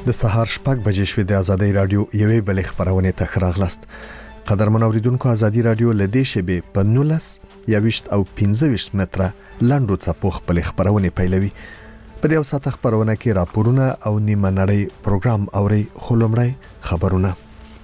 د سهار شپږ بجې شوې د ازادۍ رادیو یوې بلې خبرونه ته خراغلاست. قدرمن اوریدونکو، ازادۍ رادیو لدې شبي په 19 21 او 15 متره لاندو څپو خپل خبرونه پیلوي. په دې وساته خبرونه کې راپورونه او نیمه نړۍ پروګرام اوري. خلمړی خبرونه.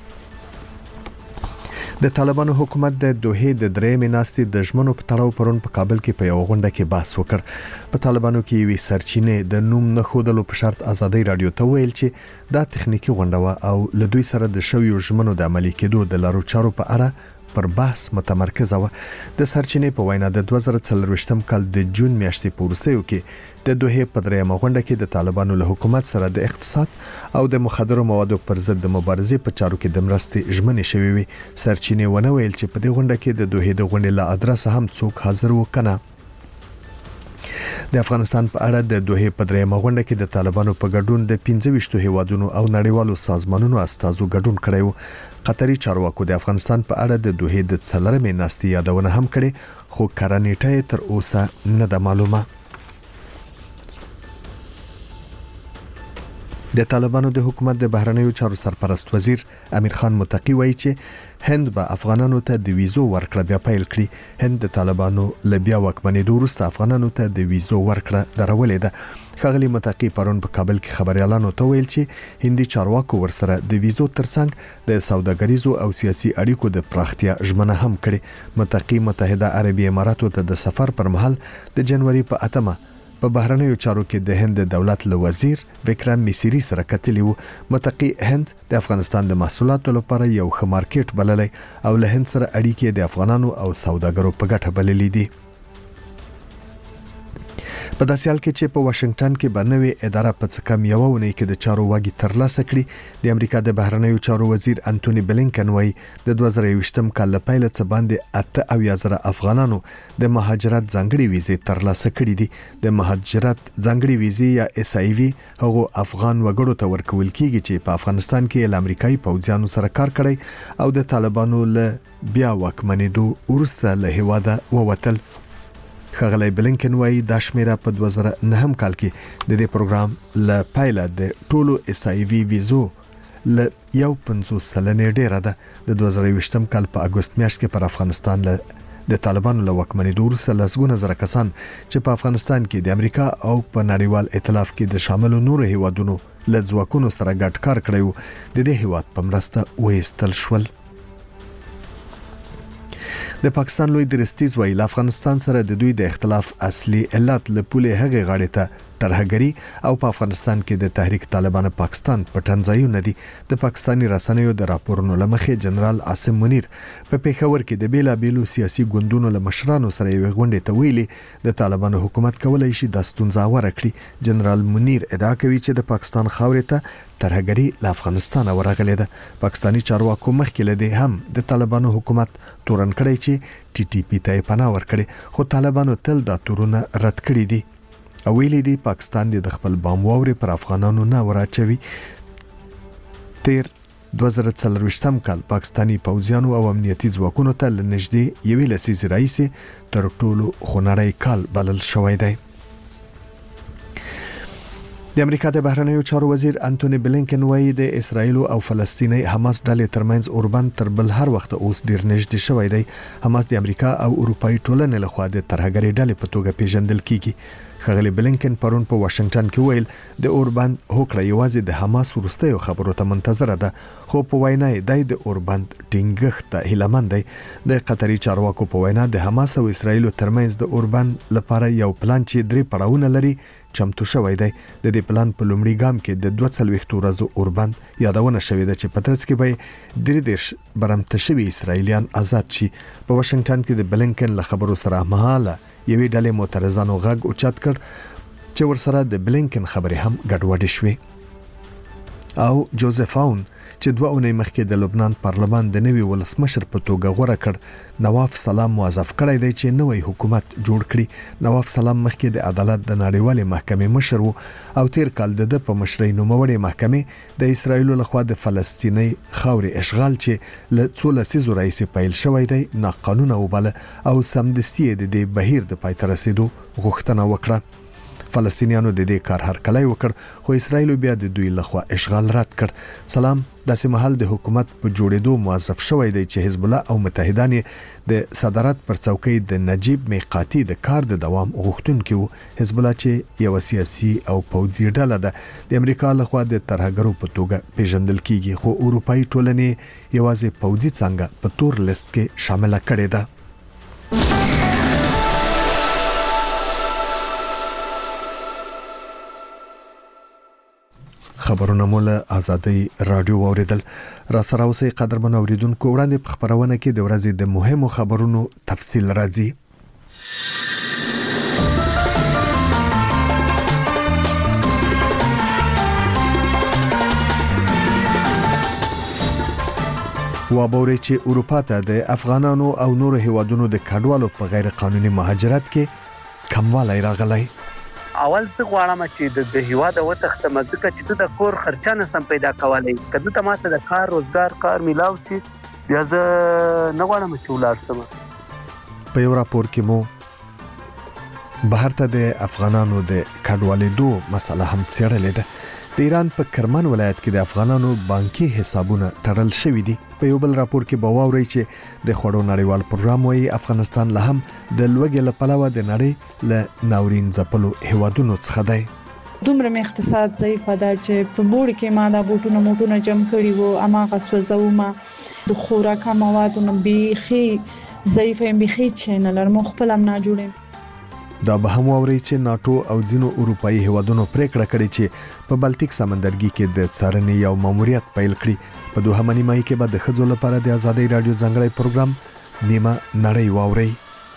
د طالبانو حکومت د دوحې د درېمې ناستې د ژمنو په تړاو پرون په کابل کې په یو غونډه کې بحث وکړ. په طالبانو کې یوې سرچینې د نوم نه خودلو په شرط ازادۍ رادیو ته ویل چې دا تخنیکی غونډه و او له دوی سره د شویو ژمنو د عملي کېدو د لارو چارو په اړه پر بحث متمرکز و. د سرچینې په وینا د 2024م کال د جون میاشتې په وروستیو کې د دوحې په درېمه غونډه کې د طالبانو له حکومت سره د اقتصاد او د مخدرو موادو پر ضد د مبارزې په چارو کې د مرستې ژمنې شوې وي. سرچینې ونه ویل چې په دې غونډه کې د دوحې د غونډې له ادرس هم څوک حاضر وکنه. د افغانستان په اړه د دوحې په درېمه غونډه کې د طالبانو په ګډون د 25 هیوادونو او نړیوالو سازمانونو استازو ګډون کړی و. قطري چارواکو د افغانستان په اړه د دوحې د څلورمې ناستې یادونه هم کړې، خو کارنیټه تر اوسه نه ده معلومه. د طالبانو د حکومت د بهرنیو چارو سرپرست وزیر امیر خان متقی وایي چې هند به افغانانو ته د ویزو ورکړه بیا پیل کړي. هند د طالبانو له بیا واکمنېدو وروسته افغانانو ته د ویزو ورکړه درولې ده. ښاغلي متقی پرون په کابل کې خبريالانو ته ویل چې هندي چارواکو ورسره د ویزو ترڅنګ د سوداګریزو او سیاسي اړیکو د پراختیا ژمنه هم کړې. متقی متحده عربي اماراتو ته د سفر پر مهال د جنوري په 8مه په بهرنیو چارو کې د هند دولت له وزیر وکرم میسری سره کتلی وو. متقی هند د افغانستان د محصولاتو لپاره یو ښه مارکیټ بللی او له هند سره اړیکې د افغانانو او سوداګرو په ګټه بللې دي. په داسې حال کې چې په واشنگټن کې بنوي اداره په څه کم یو ونې کې د چارو واګي ترلاسه کړي. د امریکا د بهرنیو چارو وزیر انټونی بلینکن وایي د 2020م کال له پیل څخه باندې 8,000 افغانانو د مهاجرت ځانګړي ویزې ترلاسه کړي دي. د مهاجرت ځانګړي ویزې یا اس ای وی هغه افغان وګړو ته ورکول کیږي چې په افغانستان کې له امریکایي پوځیانو سره کار کړی او د طالبانو له بیا واکمنېدو وروسته له هیواده ووتل. ښاغلی بلینکن وایي دا شمیره په 2009 کال کې د دې پروګرام له پیله د ټولو اس ای وی ویزو له 50 سلنې ډیره ده. د 2020م کال په اگست میاشت کې پر افغانستان له د طالبانو له واکمنېدو وروسته لسګونه زره کسان چې په افغانستان کې د امریکا او په نړیوال ائتلاف کې د شاملو نورو هیوادونو له ځواکونو سره ګډ کار کړی وو د دې هیواد په مرسته وایستل شول. د پاکستان لوی درستیز وایي له افغانستان سره د دوی د اختلاف اصلي علت له پولې هغه غاړې ته ترهګری او په افغانستان کې د تحریک طالبان پاکستان پټنځایونه دي. د پاکستاني رسنیو د راپورونو لمخې جنرال عاصم منیر په پیښور کې د بیلابیلو سیاسي ګوندونو له مشرانو سره یو غونډه ته ویلي د طالبانو حکومت کولای شي د ستونزه وره کړي. جنرال منیر ادعا کوي چې د پاکستان خاورې ته ترهګری له افغانستان ورغلې ده. پاکستاني چارواکو مخکې لدی هم د طالبانو حکومت تورن کړی چې ټي ټي پی ته پناه ورکړي، خو طالبانو تل دا تورونه رد کړی دي او ویلي دي پاکستان د خپل بام واوري پر افغانانو نه وراچوي. تیر 2024م کال پاکستانی پوځیانو او امنیتي ځواکونو ته لنږدې یوې لسیزې راهیسې تر ټولو خونړی کال بلل شوی دی. د امریکا د بهرنیو چارو وزیر انټونی بلینکن وایي د اسرایل او فلسطیني حماس ډلې ترمنځ اوربند تر بل هر وخت اوس ډیر نږدې شوی دی. حماس د امریکا او اروپאי ټولنې لخوا د ترهګرۍ ډلې په توګه پیژندل کیږي. ښاغلی بلینکن پرون په واشنگټن کې ویل د اوربند هوکړه یوازې د حماس وروستیو خبرو ته منتظره ده، خو په وینا یې د اوربند ټینګښت ته هیلهمند دی. د قطري چارواکو په وینا د حماس او اسرایل ترمنځ د اوربند لپاره یو پلان چې 3 پړاوونه لري چمتو شوی دی. د دې پلان په لومړي ګام کې د 42 ورځو اوربند یادونه شوې ده چې په ترڅ کې به 33 برمته شوي اسرایلیان آزاد شي. په واشنگټن کې د بلینکن له خبرو سره مهاله یوې ډلې معترضانو غږ اوچت کړ چې ورسره د بلینکن خبرې هم ګډوډې شوې او جوزف اون چې 2 اونۍ مخکې د لبنان پارلمان د نوي ولسمشر په توګه غوړه کړ نواف سلام موظف کړی دی چې نوې حکومت جوړ کړي. نواف سلام مخکې د عدالت د نړیوالې محکمې مشر وو او تیر کال د په مشرۍ نوموړې محکمې د اسرایل لخوا د فلسطیني خاورې اشغال چې له 16 لسیزو راهیسې پیل شوی دی ناقانونه وباله او سمدستي د دې بهیر د پای ته رسیدو غوښتنه وکړه. فلسطینیانو د دې کار هرکلی وکړ خو اسرایل بیا د دوی لخوا اشغال رد کړ. سلام داسې مهال د حکومت په جوړېدو موظف شوی دی چې حزب الله او متحدان د صدارت پر څوکۍ د نجیب میقاتی د کار د دوام غوښتونکي وو. حزب الله چې یو سیاسي او پوځي ډله ده د امریکا لخوا د ترهګرو په توګه پیژندل کیږي خو اروپאי ټولنې یوازې پوځي څنګه په تور لیست کې شامل کړي ده. خبرونه مول ازادي رادیو اوریدل. را سره اوسې قدرمن اوریدونکو وړاندې په خبرونه کې د ورځې د مهمو خبرونو تفصیل راځي. وابوري چې اروپا ته د افغانانو او نورو هیوادونو د کډوالو په غیر قانوني مهاجرت کې کموالی راغلی. اول څه غواړم چې د هیواد او تختم ځکه چې د کور خرچه نه سم پیدا کولای کله ته ماته د کار روزګار کار ملاو شي بیا زه نه غواړم چې ولار سم. په یو راپور کې مو بهر ته د افغانانو د کډوالېدو مسله هم څېړلې ده. د ایران په کرمان ولایت کې د افغانانو بانکي حسابونه تړل شوي دي. په یو بل راپور کې به واورئ چې د خوړو نړیوال پروګرام وايي افغانستان له هم د لوږې له پلوه د نړۍ له ناورین ځپلو هیوادونو څخه دی. دومره مې اقتصاد ضعیفه ده چې په بوړ کې ما دا بوټونه جمع کړي وو اماغه سوځو ما د خوراک موادونو بيخي ضعیفه بيخي چې نه لرم خپل هم نه جوړم. دا به هم واوري چې ناتو او ځینو اروپאי هیوادونو پریکړه کړې چې په بالټیک سمندرګي کې د څارنې یو ماموریت پیل کړي. په دوهمه نیمایي کې به د ښځو لپاره د ازادي رادیو ځانګړی پروګرام نیمه نړۍ واوري.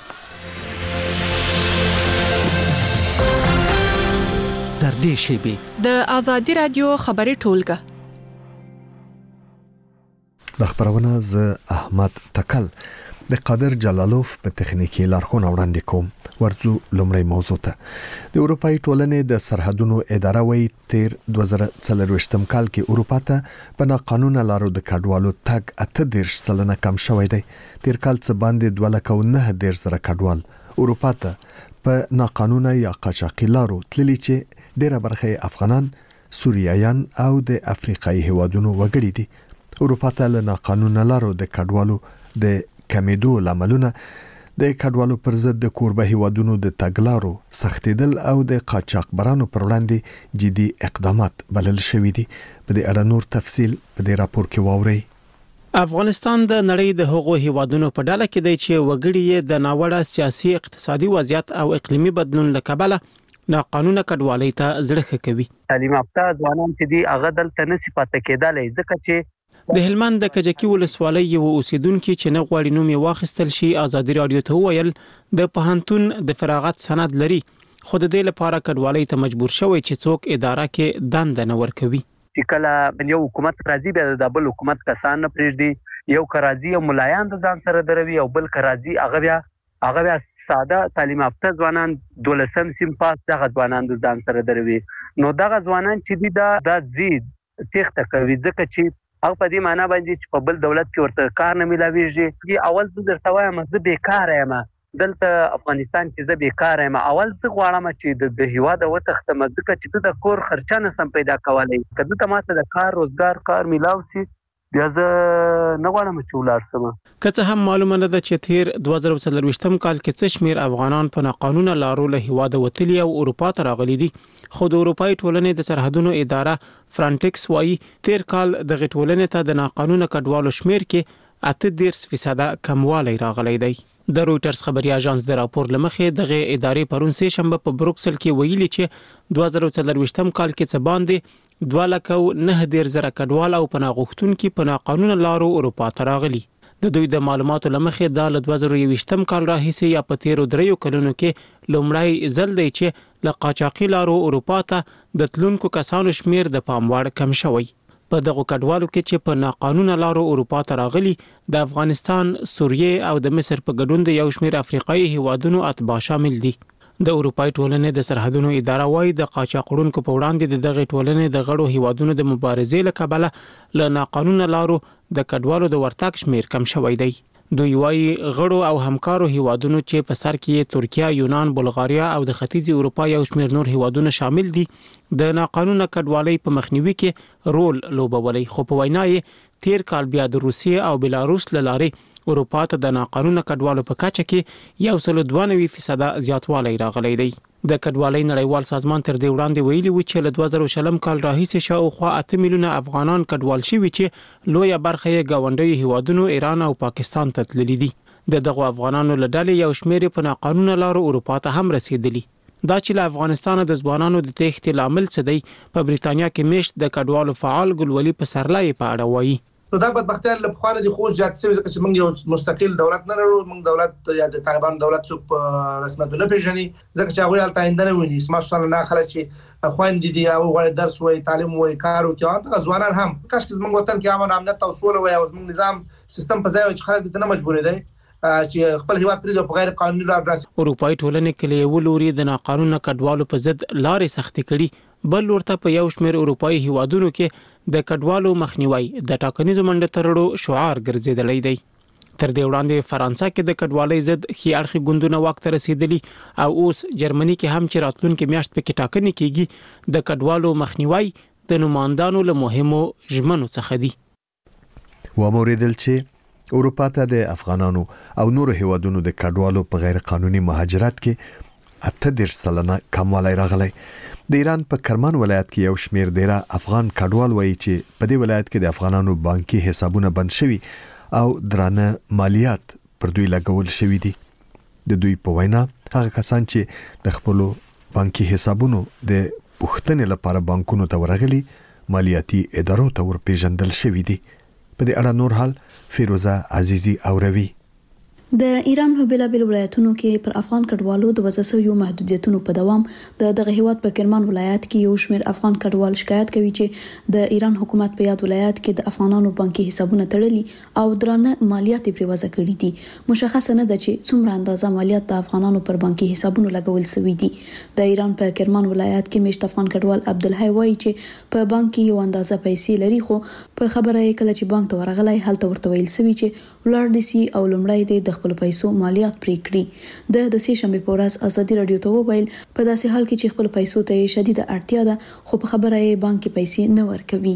تر دې شیبې د ازادي رادیو خبري ټولګه د خبرونه ز احمد تکل د قادر جلالوف په تخنیکی لارښوونه وړاندې کوم. ورځو لومړی موضوع ته. د اروپאי ټولنې د سرحدونو اداره وایي تیر 2024 کال کې اروپا ته په ناقانونه لارو د کډوالو تګ 8% کم شوی دی. تیر کال څه باندې 2.9 کډوال اروپا ته په ناقانونه یا قاچاقي لارو تللی چې ډیره برخه افغانان، سوریایان او د افریقایي هیوادونو وګړي دي. اروپا ته له ناقانونه لارو د کډوالو د کمیدو لاملونه د کډوالو پر ضد د کوربه هیوادونو د تګلارو سختیدل او د قاچاقبرانو پر وړاندې جدي اقدامات بلل شوې دي. په دې اړه نور تفصیل په دې راپور کې واورئ. افغانستان د نړۍ د هغو هیوادونو په ډله کې دی چې وګړي د ناوړه سیاسي اقتصادي وضعیت او اقلیمي بدلون له کبله ناقانونه کډوالۍ ته زړه کوي. تعلیم یافته ځوانان چې دی هغه دلته نه صفات کېدلای ځکه چې د هلمند د کجکی ولسوالۍ یو اوسیدونکو چې نه غواړي نوم یې واخیستل شي ازادي رادیو ته ویل د پوهنتون د فراغت سند لري خو د دې لپاره کډوالۍ ته مجبور شوی چې څوک اداره کې دند نه ورکوي. چې کله یو حکومت راځي بیا د بل حکومت کسان نه پریږدي یو کراځي او ملایان د ځان سره دروي او بل کراځي هغه بیا ساده تعلیم یافته ځوانان 12 سیم پاس دغه ځوانان د ځان سره دروي. نو دغه ځوانان چې دی دا زید تخته کوي ځکه چې هغه په دې معنی باندې چې په بل دولت کې ورته کار نه ملاويږي. اول زه درته وایم زه بیکار یم دلته افغانستان کې زه بیکار یم. اول زه غواړم چې د هیواد او تختم ځکه چې د کور خرچه نه سم پیدا کولای کله ته ماته د کار روزګار کار ملاو شي بیا زه نه غواړم چې ولار سم. که څه هم معلومه ده چې تیر 2024 کال کې څه شمیر افغانان په ناقانونه لارو له هیواد وتلي او اروپا ته راغلي دي خو د اروپאי ټولنې د سرحدونو اداره فرانټکس وايي تیر کال د غټولنې ته د ناقانونه کډوالو شمیر کې 8% کموالی راغلی دی. د رويټرز خبري اژانس د راپور لمخې دغه ادارې پرون سه شنبه په بروکسل کې ویلي چې 2024 کال کې څه باندې 2.9 کډوال او پناه غوښتونکي په ناقانونه لارو اروپا ته راغلي. د دوی د معلوماتو لمخې د 2020 کال راهیسې یا په تیرو 3 کلونو کې لومړی ځل دی چې له قاچاقي لارو اروپا ته د تلونکو کسانو شمیر د پام وړ کم شوی. په دغه کډوالو کې چې په ناقانونه لارو اروپا ته راغلي د افغانستان، سوریه او د مصر په ګډون د یو شمیر افریقایي هیوادونو اتباع شامل دي. د اروپאי ټولنې د سرحدونو اداره وايي د قاچاقړونکو په وړاندې د دغه ټولنې د غړو هیوادونو د مبارزې له کبله له ناقانونه لارو د کډوالو د ورتګ شمیر کم شوی دی. دوی وايي غړو او همکارو هیوادونو چې په سر کې ترکیه، یونان، بلغاریا او د ختیځ اروپا یو شمېر نور هیوادونه شامل دي د ناقانونه کډوالۍ په مخنیوي کې رول لوبولی. خو په وینا یې تیر کال بیا د روسیې او بلاروس لارې اروپا ته د ناقانونه کډوالو په کچه کې 192% زیاتوالی راغلی دی. د کډوالۍ نړیوال سازمان تر دې وړاندې ویلي و چې له 2020 کال راهیسې شاوخوا 8 میلیونه افغانان کډوال شوي چې لویه برخه یې ګاونډي هیوادونو ایران او پاکستان ته تللي دي. دغه افغانانو له ډلې یو شمېر په ناقانونه لارو اروپا ته هم رسیدلی. دا چې له افغانستان د ځوانانو د تېښتې لامل څه دی، په بریتانیا کې میشت د کډوالو فعال ګلولي پسرلی په اړه وایي. نو دا بدبختي له خوانه دي خو ځات سوي ځکه چې موږ یو مستقل دولت نه لرو. موږ دولت یا د طالبان دولت څوک په رسمیت نه پیژني ځکه چې هغه الته آینده نه ویني. اسما سره نه خلک چې خويندې دي او غوړي درس وای، تعلیم وای، کار وکړي، دا ځوانان هم کاش چې موږ وطن کې امن امنیت او سوله وای او موږ نظام سیستم په ځای چې خلک دې نه مجبور دي چې خپل هیواد پرې په غیر قانوني لار راسي. اروپאי ټولنې کې یو لوري د ناقانونه کډوالو په ضد لارې سختې کړي، بل ورته په یو شمېر اروپאי هیوادونو کې د کډوالو مخنیوي د ټاکنیزو منډه ترړو شعار ګرځیدلی دی. تر دې وړاندې فرانسه کې د کډوالۍ ضد خي اړخي ګوندونه وخت رسیدلی او اوس جرمني کې هم چې راتلونکي میاشت په کې ټاکنې کیږي د کډوالو مخنیوي د نمائندانو له مهمو ژمنو څخه دی. وموریدل چې اروپا ته د افغانانو او نورو هیوادونو د کډوالو په غیر قانوني مهاجرت کې 18% کموالی راغلی. د ایران په کرمان ولایت کې یو شمېر ډیره افغان کډوال وایي چې په دې ولایت کې د افغانانو بانکي حسابونه بند شوي او درانه مالیات پر دوی لګول شوي دي. د دوی په وینا هغه کسان چې د خپل بانکي حسابونو د پوښتنې لپاره بانکونو ته ورغلي مالیاتي ادارو ته ورپېژندل شوي دي. په دې اړه نور حال فیروزه عزیزی اوروي. د ایران په بیلابیل ولایتونو کې پر افغان کډوالو د وځسوي محدودیتونو په دوام دغه هیواد په کرمان ولایت کې یو شمېر افغان کډوال شکایت کوي چې د ایران حکومت په یاد ولایت کې د افغانانو بانکي حسابونه تړلي او درانه مالیات پرې وضع کړي دي. مشخص نه ده چې څومره اندازه مالیات د افغانانو پر بانکي حسابونو لګول شوي دي. د ایران په کرمان ولایت کې میشت افغان کډوال عبدالحی وایي چې په بانک کې یو اندازه پیسې لري، خو په خبره یې کله چې بانک ته ورغلی هلته ورته ویل شوی چې ولر دي سي او لمړی د خپل پیسو مالیات پرې کړي. د سې شنبه په ورځ ازادي رادیو ته وویل په داسې حال کې چې خپل پیسو ته شدیده اړتیا ده، خو په خبره یې بانک کې پیسې نه ورکوي.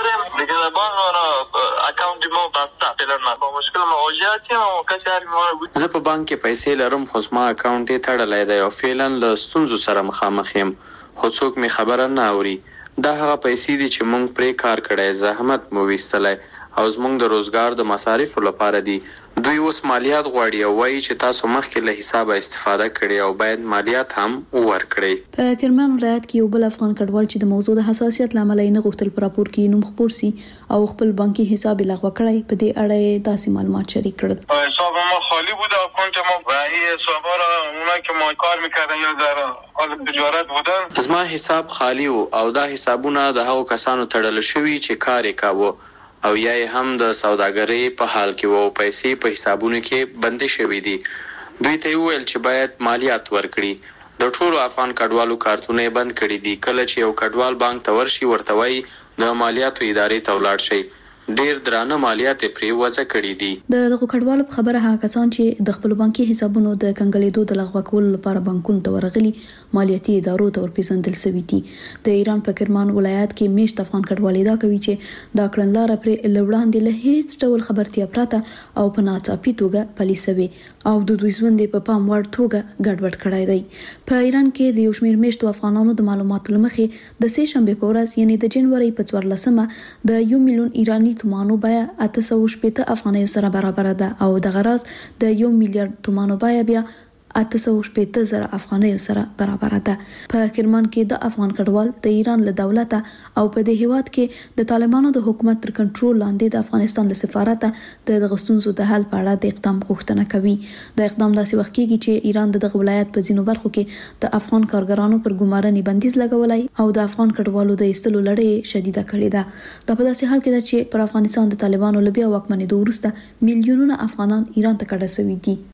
زه په بانک کې پیسې لرم خو زما اکاونټ یې تړلی دی او فعلا له ستونزو سره مخامخ یم، خو څوک مې خبره نه اوري. دا هغه پیسې دي چې موږ پرې کار کړی، زحمت مو ویستلی او زموږ د روزګار د مصارفو لپاره دي. دوی اوس مالیات غواړي او وایي چې تاسو مخکې له حسابه استفاده کړئ او باید مالیات هم ورکړئ. په کرمان ولایت کې یو بل افغان کډوال چې د موضوع د حساسیت لامل یې نه غوښتل پر راپور کې نوم خپور سي او خپل بانکي حساب لغوه کړی، په دې اړه یې داسې معلومات شریک کړل. حساب ما خالی بود، اکانت ما و این حسابا را اونایی که ما کار میکردن یا در حال تجارت بودن زما حساب خالی و او دا حسابونه د هغو کسانو تړل شوي چې کار یې کاوه او یا یې هم د سوداګرۍ په حال کې وو، پیسې په حسابونو کې بندې شوي دي. دوی ته ویل چې باید مالیات ورکړي. د ټولو افغان کډوالو کارتونه بند کړي دي. کله چې یو کډوال بانک ته ورشي ورته وایي د مالیاتو ادارې ته ولاړ شي، ډیر درانه مالیات پرې وضع کړي دي. دغه کډوالو په خبره هغه کسان چې د خپل بانکي حسابونو د کنګلېدو د لغوه کولو لپاره بانکونو ته ورغلي مالیاتي ادارو ته ورپېژندل شوي دي. د ایران په کرمان ولایت کې میشت افغان کډوال ادعا کوي چې دا کړنلاره پرې له وړاندې له هیڅ ډول خبرتیا پرته او په ناڅاپي توګه پلي شوې او د دوی ژوند په پام وړ توګه ګډوډ کړی دی. په ایران کې د یو شمېر میشتو افغانانو د معلوماتو لمخې د سې شنبه په ورځ یعنی د جنوري په 14مه د 1 میلیون ایرانی تومانو بیه 860 افغانیو سره برابر ده او د غراز د 1 میلیارډ تومانو بیه بیا 860,000 افغانیو سره برابر ده. په کرمان کې د افغان کډوال د ایران له دولت او په دې هیواد کې د طالبانو د حکومت تر کنټرول لاندې د افغانستان له سفارت د غستونزو د حل په اړه د اقدام غوښتنه کوي. د اقدام داسې وخت کېږي چې ایران د دغه ولایت په ځینو برخو کې د افغان کارګرانو پر ګمارنې بندیز لګولای او د افغان کډوالو د ایستلو لړۍ شدیده کړې ده. دا په داسې حال کې ده چې پر افغانستان د طالبانو له بیا واکمنېدو وروسته میلیونونه افغانان ایران ته کډه شوي دي.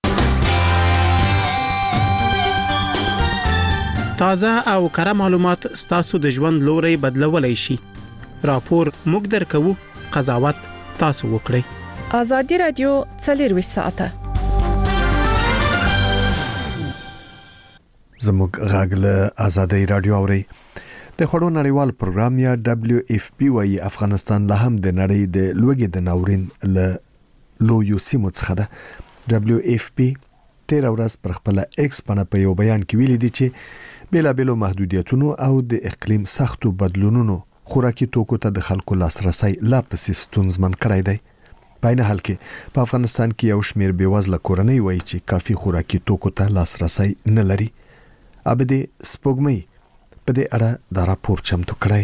تازه او کره معلومات ستاسو د ژوند لوري بدلولای شي. راپور موږ درکو، قضاوت تاسو وکړئ. ازادي رادیو 24 ساعته زموږ غږ له ازادي رادیو اوري د خړو نړیوال پروګرام یا WFP وايي افغانستان لا هم د نړۍ د لوګي د ناورین له لویو سیمو څخه ده. WFP تیر ورځ پر خپل ایکس باندې په یو بیان کې ویلي دي چې بېلابېلو محدودیتونو او د اقلیم سختو بدلونونو خوراکي توکو ته د خلکو لاسرسي لا پسې ستونزمن کړی دی. په عین حال کې په افغانستان کې یو شمېر بېوزله کورنۍ وایي چې کافي خوراکي توکو ته لاسرسي نه لري. ابدي سپوږمۍ په دې اړه دا راپور چمتو کړی.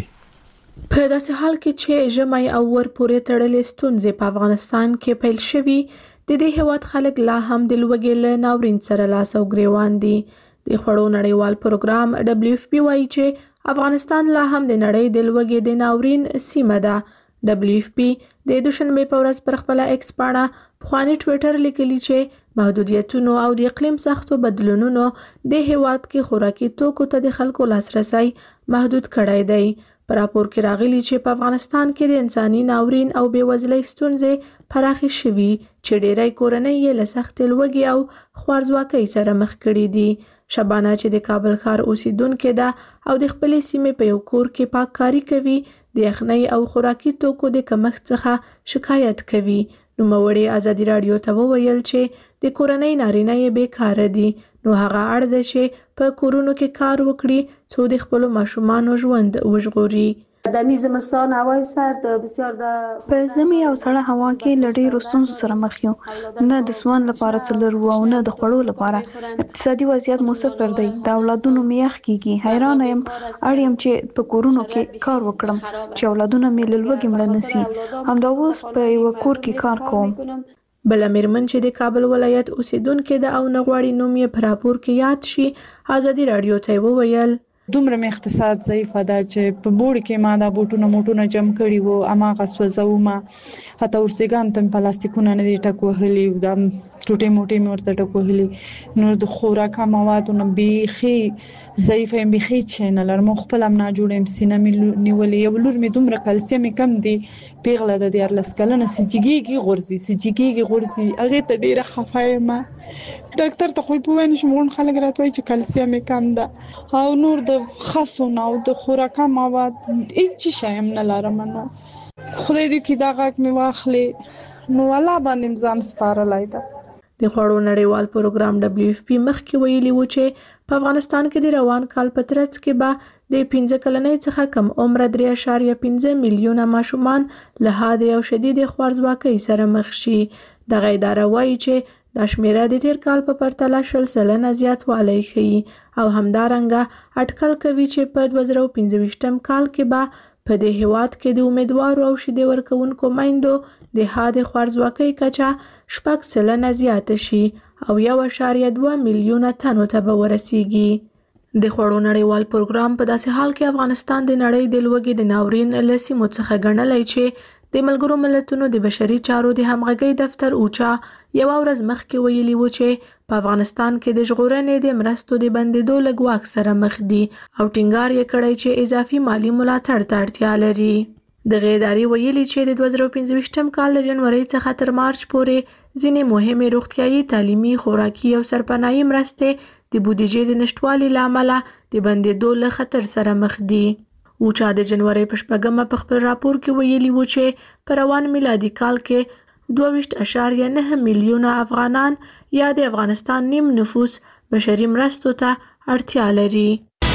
په داسې حال کې چې ژمي او ور پورې تړلې ستونزې په افغانستان کې پیل شوي، د دې هیواد خلک لا هم د لوږې له ناورین سره لاس او ګریوان دي. د خړو نړیوال پروګرام WFP وايي چې افغانستان لا هم د نړۍ د لوږې د ناورین سیمه ده. WFP د دوشنبه په ورځ پر خپل ایکس باندې پخوانی ټوئیټر لیکلی چې محدودیتونو او د اقلیم سختو بدلونونو د هیواد کې خوراکي توکو ته د خلکو لاسرسي محدود کړی دی. پر راپور کې راغلی چې په افغانستان کې د انساني ناورین او بېوزلۍ ستونزې پراخې شوي چې ډېری کورنۍ یې له سختې لوږې او خوارځواکۍ سره مخ کړي دي. شبانه چې د کابل ښار اوسیدونکې ده او د خپلې سیمې په یو کور کې پاککاري کوي، د یخنۍ او خوراکي توکو د کمښت څخه شکایت کوي. نوموړې ازادي رادیو ته وویل چې د کورنۍ نارینه یې بیکاره دي، نو هغه اړ ده چې په کورونو کې کار وکړي څو د خپلو ماشومانو ژوند وژغوري. د زمستان هوا سرد بسیار د په ژمي او سړه هوا کې لړۍ ستونزو سره مخ یو، نه د سوان لپاره څلور او نه د خوړو لپاره. اقتصادي وضعیت موثر دی، د اولادونو میخ کیږي. حیران یم اړیم چې په کورونو کې کار وکړم چې اولادونه مې له لوږې مړه نشي. همدا اوس په یو کور کې کار کوم. بل میرمن چې د کابل ولایت اوسیدونکې ده او نغواړي نوم یې په راپور کې یاد شي، ازادي رادیو ته وویل دومره مې اقتصاد ضعیف ده چې په بوړ کې ما دا بوټونه جمع کړي وو، اماغه سوځو ما حتی ورسېګان تم پلاستیکونه نه دي ټک وهلي، دا ټوټې موټې مې ورته ټک وهلي. نو د خوراک موادونه بیخي ضعیف هم بیخي چینه لرم خپل هم نه جوړم. سینه مې نیولې، یو لور مې دومره کلسیم کم دی، پیغله د 14 کلنه سجګيږي غورځي هغه ته ډیره خفایم. ډاکټر ته خو په وینې شمون خلک راتوي چې کلسیم کم ده او نور د خاصونه او د خوراک مواد هیڅ شی هم نه لرم. نو خدای دې کې دا غاک مې واخلي، نو الله باندې ځان سپارلای ده. د خړو نړیوال پروګرام WFP مخکې ویلي و چې په افغانستان کې د روان کال په ترڅ کې به د 15 کلنۍ څخه کم عمر 3.5 میلیونه ماشومان له حادې او شدید خوارځواکۍ سره مخ شي. دغه اداره وایي چې دا شمیره د تیر کال په پرتله 0% زیاتوالی ښیي او همدارنګه اټکل کوي چې په 2025 کال کې به په دې هیواد کې د امیدوارو او شیدې ورکوونکو میندو د حادې خوارځواکۍ کچه 6% زیاته شي او 1.2 میلیونه تنو ته به ورسیږي. د خړو نړیوال پروګرام په داسې حال کې افغانستان د نړۍ د لوږې د ناورین له سیمو څخه ګڼلی چې د ملګرو ملتونو د بشري چارو د همغږۍ دفتر اوچا یو ورځ مخکې ویلي و چې په افغانستان کې د ژغورنې د مرستو د بندیدو له ګواښ سره مخ دي او ټینګار یې کړی چې اضافي مالی ملاتړ ته اړتیا لري. دغه ادارې ویلي چې د 2025 کال له جنورۍ څخه تر مارچ پورې ځینې مهمې روغتیايي، تعلیمي، خوراکي او سرپناهي مرستې د بودیجې د نشټوالي له امله د بندیدو له خطر سره مخ دي. اوچا د جنورۍ په 8 په خپل راپور کې ویلي و چې په روان میلادي کال کې 22.9 میلیونه افغانان یا د افغانستان نیم نفوس بشري مرستو ته اړتیا لري.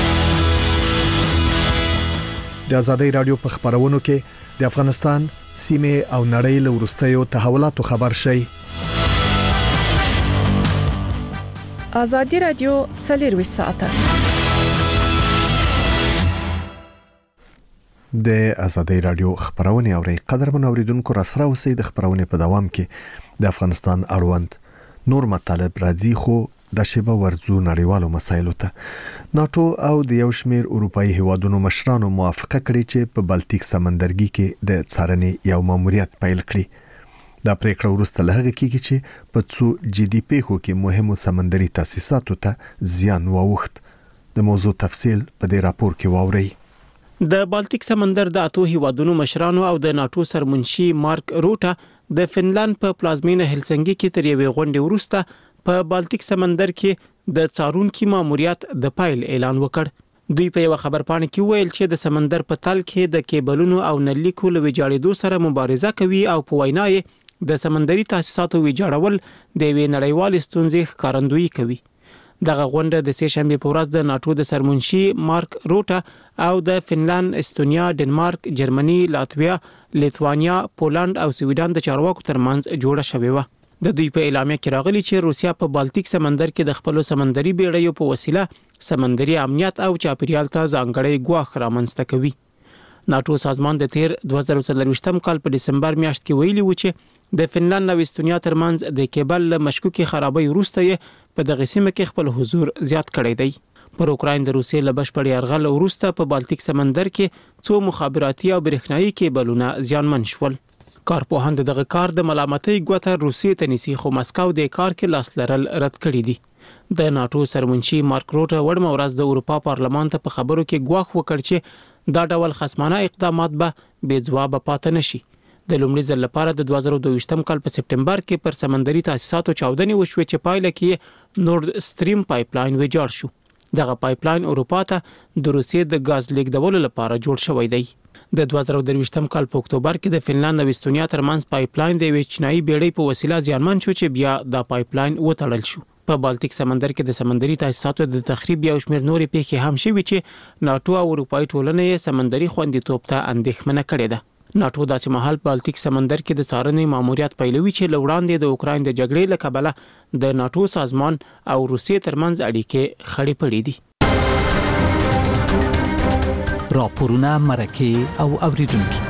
د ازادي رادیو په خبرونو کې د افغانستان سیمه او نړۍ له وروستیو تحولاتو خبر شي. ازادي رادیو 24 ساعته د ازادي رادیو خبرونه اوري. قدرمن اوریدونکو را سره اوسئ. د خبرونه په دوام کې د افغانستان اړوند نور مطالب راځي، خو د شیبه ورزو نړیوالو مسایلو ته ناتو او د یو شمیر اروپאי هیوادونو مشرانو موافقه کړې چې په بالتیک سمندرګي کې د څارنې یو ماموریت پیل کړي. دا پریکړه وروسته له هغه کېږي چې په څو جدي پیښو کې مهمو سمندري تاسیساتو ته زیان واوښت. د موضوع تفصیل په دې راپور کې واورئ. د بالتیک سمندر د اتو هیوادونو مشرانو او د ناتو سرمنشي مارک روټا د فنلند په پلازمینه هلسنګي کې تر یوې غونډې وروسته په بالتیک سمندر کې د څارونکي ماموریت د پایل اعلان وکړ. دوی په یو خبرپاڼه کې ویل چې د سمندر په تل کې د کیبلونو او نلیکو له ویجاړېدو سره مبارزه کوي او په وینا یې د سمندري تاسیساتو ویجاړول د یوې نړیوالې ستونزې ښکارندویي کوي. دغه غونډه د سې شنبې په ورځ د ناتو د سرمنشي مارک روټا او د فنلند، استونیا، ډنمارک، جرمني، لاتویا، لیتوانیا، پولند او سویډن د چارواکو ترمنځ جوړه شوې و. د دوی په اعلامیه کې راغلي چې روسیا په بالتیک سمندر کې د خپل سمندري بیړیو په وسیله سمندري امنیت او چاپیریال ته ځانګړی ګواښ رامنځته کوي. ناتو سازمان د تیر 2024 کال په دسمبر میاشت کې ویلي و چې د فنلند او استونیا ترمنځ د کیبل له مشکوکي خرابۍ وروسته یې په دغه سیمه کې خپل حضور زیات کړی دی. پر اوکراین د روسیې له بشپړ یرغل وروسته په بالتیک سمندر کې څو مخابراتي او برېښنایي کیبلونه زیانمن شول. کارپوهان دغه کار د ملامتۍ ګوته روسیې ته نیسي، خو مسکو د کار کې لاس لرل رد کړی دي. د ناتو سرمنشي مارک روټا وړمه ورځ د اروپا پارلمان ته په خبرو کې ګواښ وکړ چې دا ډول خصمانه اقدامات به بې ځوابه پاتې نشي. د لومړي ځل لپاره د 2022 کال په سپټمبر کې پر سمندري تاسیساتو چاودنې وشوې چې پایله کې نورد سټریم پایپلاین ویجاړ شو. دغه پایپلاین اروپا ته د روسیې د غاز لیږدولو لپاره جوړ شوی دی. د 2023 کال په اکتوبر کې د فنلند او استونیا ترمنځ پایپلاین د یوې چینایي بیړۍ په وسیله زیانمن شو چې بیا دا پایپلاین وتړل شو. په بالتیک سمندر کې د سمندري تاسیساتو د تخریب یو شمېر نورې پیښې هم شوي چې ناتو او اروپایي ټولنه یې سمندري خوندیتوب ته اندېښمنه کړې ده. ناتو داسې مهال بالتیک سمندر کې د څارنې ماموریت پیلوي چې له وړاندې د اوکراین د جګړې له کبله د ناتو سازمان او روسیې ترمنځ اړیکې خړې پړې دي. راپورونه، مرکې او اوریدونکي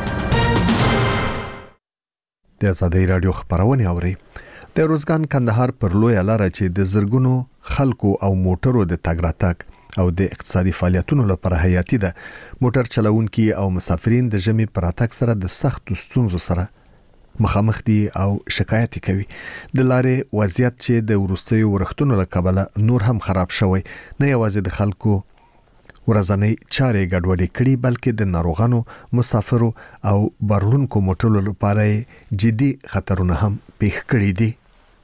د آزادۍ رادیو خبرونه اوري. د روزګان کندهار پر لوی لار چې د زرګونو خلکو او موټرو د تګ راتګ او د اقتصادي فعالیتونو لپاره حیاتي ده. موټر چلوونکي او مسافرین د ژمي پر راتګ سره د سختو ستونزو سره مخامخ دي او شکایت کوي. د لارې وضعیت چې د ورستیو ورښتونو له کبله نور هم خراب شوی، نه یوازې د خلکو ورځنی چارې ګډوډې کړي بلکې د ناروغانو، مسافرو او بارونکو موټرو لپاره جدي خطرونه هم پیښ کړي دي.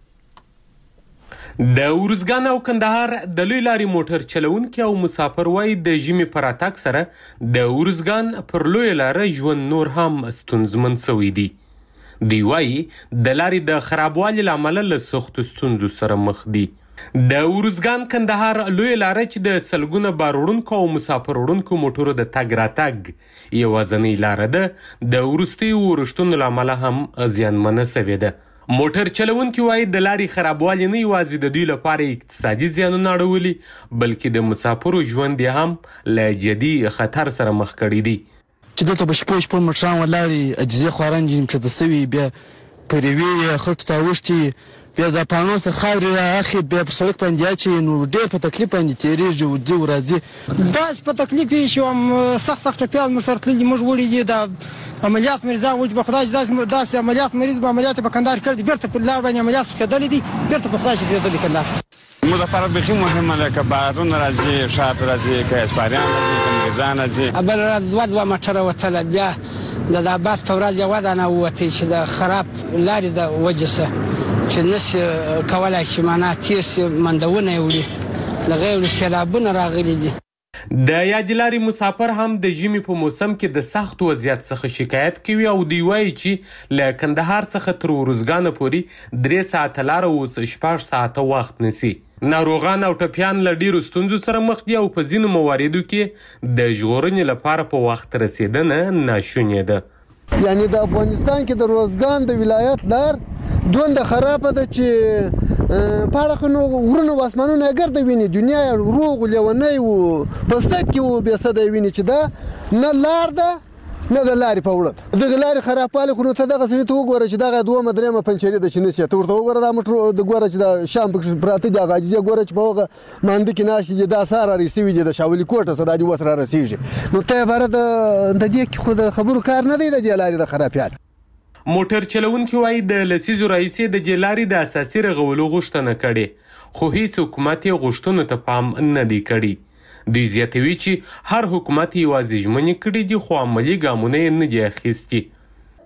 د ورزګان او کندهار د لوی لارې موټر چلوونکي او مسافر وای د ژمي پر راتګ سره د ورزګان پر لوی لارې ژوند نور هم ستونزمن شوی دی. دی وای د لارې د خرابوالي لامل له سخت ستونزو سره مخ دي. د ورزګان کندهار لوی لارې چې د سلګونه بارونکو او مسافر وړونکو موټرو د تګ راتګ یوازنی لار ده، د ورستي ورښتونو لامل هم زیانمنه شوې ده. موټر چلوونکي وایي د لارې خرابوالی نه یوازې د دوی لپاره اقتصادي زیانونه اړولي، بلکې د مسافرو ژوند یې هم له جدي خطر سره مخ کړی دی. چې دلته به شپو موټران ولاړې اجزې خواران جنم چې د سوي بیا پر یوې خټو ته اوښتي، بیا د پانو څخه خاورې رااخلي، بیا پر سړک باندې اچوي، نو ډېر په تکلیف باندې تېرېږي، ځي راځي. داسې په تکلیف یې شو، سخت ټپیان مو سره تللي، موږ وړي دي د عملیات مریضان وجه به خدای داسې عملیات مریض به عملیات په کندهار کړی، بیرته په لار باندې عملیات کېدلی دي، بیرته په خدای کېدلی کندهار. موږ لپاره بیخي مهمه ده که بارونه راځي، ښار ته راځي، که اسپاریان راځي، که انګریزان راځي. بله ورځ دوه موټره وتله، بیا د عباس په ورځ یوه دانه ووتې چې د خراب لارې د وجې څه چې نشي کولی چې معنا تېر شي، مندونه یې وړي، د غیر سیلابونه راغلي دي. د یادې لارې مسافر هم د ژمي په موسم کې د سخت وضعیت څخه شکایت کوي او دوی وایي چې له کندهار څخه تر ورزګانه پورې 3 ساعته لاره اوس 6 ساعته وخت نیسي. ناروغان او ټپیان له ډیرو ستونزو سره مخ دي او په ځینو مواردو کې د ژغورنې لپاره په وخت رسیدنه ناشونې ده. یعنی د افغانستان کې د روزګان د ولایت لار دومره خرابه ده چې پاړه نو ورونو واسمانونه ګرځي ویني، دنیا روغ لیونی وو پستک کې وو به صد ویني چې دا نه لار ده نه د لارې په وړت د لارې خرابوالی. خو نو ته دغه سړي ته وګوره چې دغه دوه مدرېمه پنچري ده چې نشي ته ورته وګوره دا موټر د ګوره چې د شام پکې پراته دي، هغه عاجزي ګوره چې په هغه مانده کې ناشې دي، دا ساره رسېوي دي د شاولي کوټه څخه دا دي اوس را رسېږي. نو ته عباره د دې خو د خبرو کار نه دی د دې لارې د خرابیات. موټر چلوونکي وایي د لسیزو راهیسې د دې لارې د اساسي رغولو غوښتنه کړې، خو هیڅ حکومت یې غوښتنو ته پام نه دی کړی. دوی زیاتوي چې هر حکومت یوازې ژمنې کړې دي خو عملي ګامونه یې نه دي اخیستي.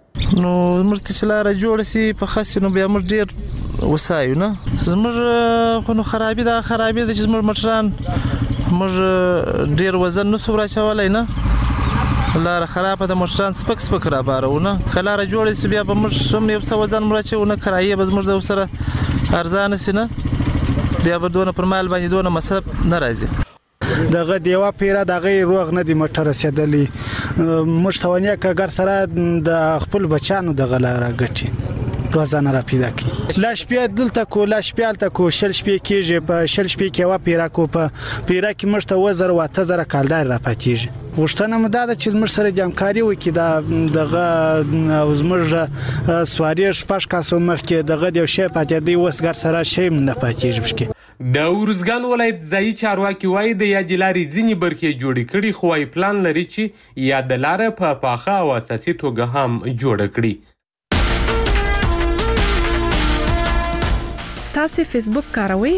نو موږ ته چې لاره جوړه سي په خاص نو بیا موږ ډیر وسایو نه زموږ خو نو خرابې ده چې زموږ مټران موږ ډیر وزن نسو راچولای نه لاره خرابه ده مټران سپک را بارونه کلاره جوړه سي بیا به موږ هم یو څه وزن مرچونه کرایه به زموږ د سره ارزانه سي نه بیا به دونه پر مال باندې دونه مصرف نه راځي دغه دیوا پیرا دغه روغ نه دی مټر رسیدلی مشتونیه کګر سره د خپل بچانو د غلاره غټي روزانه را پیدا کی لاش پیا دلته کو لاش پیالته کو شل شپې کیږي په شل شپې کې وا پیرا کو په پیرا کې مشته وزر و 8000 کالدار را پاتېږي وشتنه مداده چې مر سره جامکاری وکي دغه زمر سواری شپږ کاسو مخ کې دغه دی شی پاتې دی وسګر سره شی نه پاتېږي د ارزګان ولایت ځایي چارواکي وایي د یادې لارې ځینې برخې جوړې کړي خو وايي پلان لري چې یاده لاره په پاخه او اساسي توګه هم جوړه کړي. تاسو فیسبوک کاروئ؟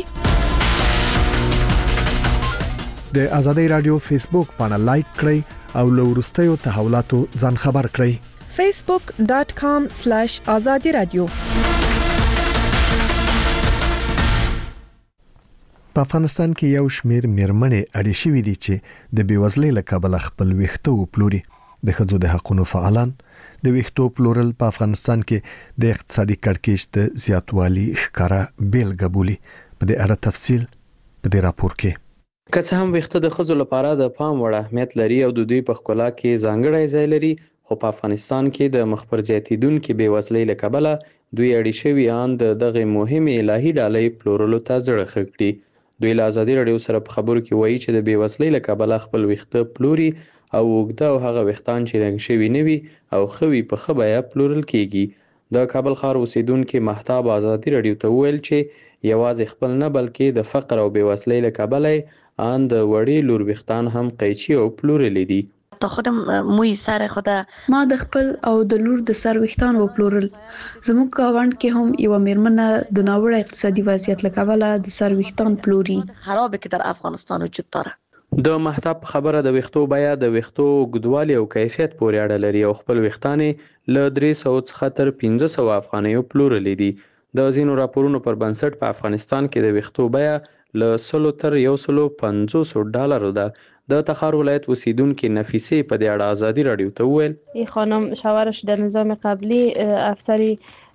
د ازادي رادیو فیسبوک باندې لایک کړئ او له وروستیو تحولاتو ځان خبر کړئ. facebook.com/azadiradio په افغانستان کې یو شمېر میرمنې اړې شوې دي چې د بیوزلۍ له کبله خپل ویښته وپلوري. د ښځو د حقوقو فعالان د ویښتو پلورل په افغانستان کې د اقتصادي کړکېچ د زیاتوالي ښکارا بیلګه بولي. په دې اړه تفصیل په دې راپور کې. که څه هم ویښته د ښځو لپاره د پام وړ اهمیت لري او د دوی په ښکلا کې ځانګړی ځای لري، خو په افغانستان کې د مخ پر زیاتېدونکې بیوزلۍ له کبله دوی اړې شویان د دغې مهمې الهي ډالۍ پلورلو ته زړه ښه کړي. دوی له ازادي رادیو سره په خبرو کې وایي چې د بیوزلۍ له کبله خپل ویښته پلوري او اوږده او هغه ویښتان چې رنګ شوي نه وي او ښه وي په ښه بیه پلورل کیږي. د کابل ښار اوسیدونکي مهتاب ازادي رادیو ته وویل چې یوازې خپل نه بلکې د فقر او بیوزلۍ له کبله ان د وړې لور ویښتان هم قیچي او پلورلي دي. تا خودم موی سر خود ما د خپل او د لور د سر ویښتان و پلورل. زموږ گاوند کې هم یو میرمنه د ناوړه اقتصادي وضعیت له کبله د سر ویښتان پلوري. خرابه که در افغانستان وجود داره. د مهتاب خبره د ویښتو بیه د ویښتو اوږدوالي او کیفیت پورې اړه لري او خپل ویښتان له 300 څخه تر 1500 افغانیو پلورلي دي. د ځینو راپورونو پر بنسټ په افغانستان کې د ویښتو بیه له 100 تر 150 ډالرو ده. د تخار ولایت اوسیدونکي نفیسه په دې اړه ازادي رادیو ته وویل این خانم شوهرش در نظام قبلی افسری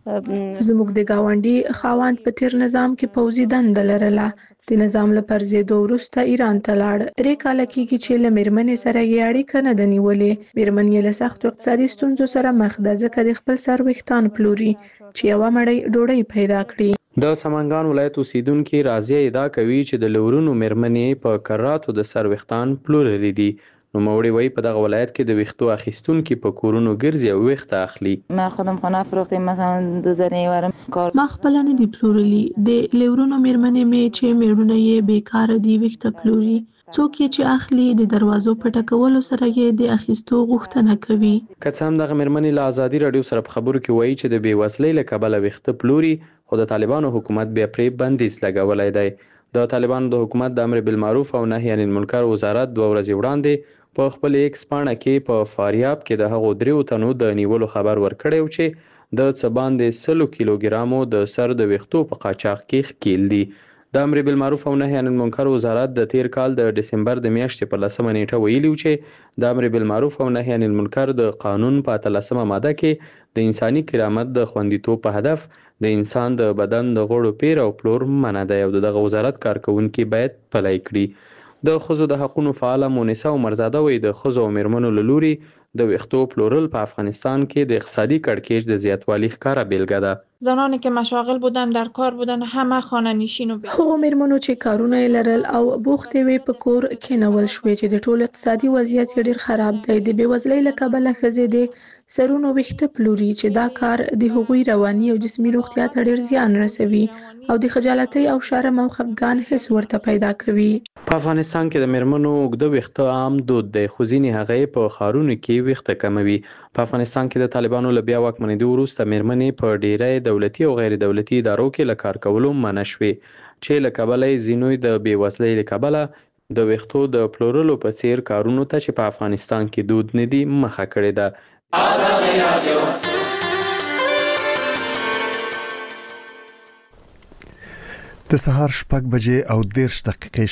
زموږ د گاونډي خاوند په تیر نظام کې پوځي دنده لرله. د نظام له پرځېدو وروسته ایران ته لاړ. 3 کاله کېږي چې له میرمنې سره یې اړیکه نه ده نیولې. میرمن یې له سختو اقتصادي ستونزو سره مخ ده ځکه د خپل سر ویښتان پلوري چې یوه مړۍ ډوډۍ پیدا کړي. د سمنګان ولایت اوسیدونکي راضیه ادعا کوي چې د لورونو میرمنې په کراتو د سر ویښتان پلورلي دي. نوموړی وایي په دغه ولایت کې د ویښتو اخیستونکي په کورونو ګرځي او ویښته اخلي. ما خودم خانه فروختم مثلا دو زنی ورم کار ما خپل نه دی پلورلي. د لورونو میرمنې مې چې میړونه یې بیکاره دي ویښته پلوري. څوک چې اخلي د دروازو په ټکولو سره یې د اخیستو غوښتنه کوي. که څه هم دغه میرمنې له ازادي رادیو سره په خبرو کې وایي چې د بیوزلۍ له کبله ویښته پلوري، خو د طالبانو حکومت بیا پرې بندیز لګولی دی. د طالبانو د حکومت د امر بالمعروف او نهي عن المنکر وزارت 2 ورځې وړاندې په خپل ایکس پاڼه کې په فاریاب کې د هغو 3 تنو د نیولو خبر ورکړی و چې د څه باندې 100 کیلوګرامو د سر د ویښتو په قاچاق کې ښکیل دي. د امر بالمعروف او نهي عن المنکر وزارت د تیر کال د ډسمبر د میاشتې په 10 نیټه ویلي و چې د امر بالمعروف او نهي عن المنکر د قانون په 13 ماده کې د انساني کرامت د خوندیتوب په هدف د انسان د بدن د غړو پیر او پلور منع دی او دغه وزارت کارکونکي باید پلی کړي. د ښځو د حقوقو فعاله مونسه عمرزاده وایي د ښځو او میرمنو له لوري د ویښتو پلورل په افغانستان کې د اقتصادي کړکېچ د زیاتوالي ښکاره بیلګه ده. زنانی که مشاغل بودن در کار بودن همه خانه نشین و هغو میرمنو چې کارونه یې لرل او بوختې وې په کور کېنول شوې چې د ټول اقتصادي وضعیت یې ډېر خراب دی. د بېوزلۍ له کبله ښځې د سرونو ویښته پلوري چې دا کار د هغوی رواني او جسمي روغتیا ته ډېر زیان رسوي او د خجالتۍ او شرم او خفګان حس ورته پیدا کوي. په افغانستان کې د میرمنو اوږده ویښته عام دود دی، خو ځینې هغې په ښارونو کې ویښته کموي. په افغانستان کې د طالبانو له بیا واکمنېدو وروسته میرمنې په ډیری دولتي او غیر دولتي ادارو کې له کار کولو منع شوې چې له کبله یې ځینو د بېوزلۍ له کبله د ویښتو د پلورلو په څیر کارونو ته چې په افغانستان کې دود نه دي مخه کړې ده. ازادي رادیو د سهار 6 بجې او 10 دقیقې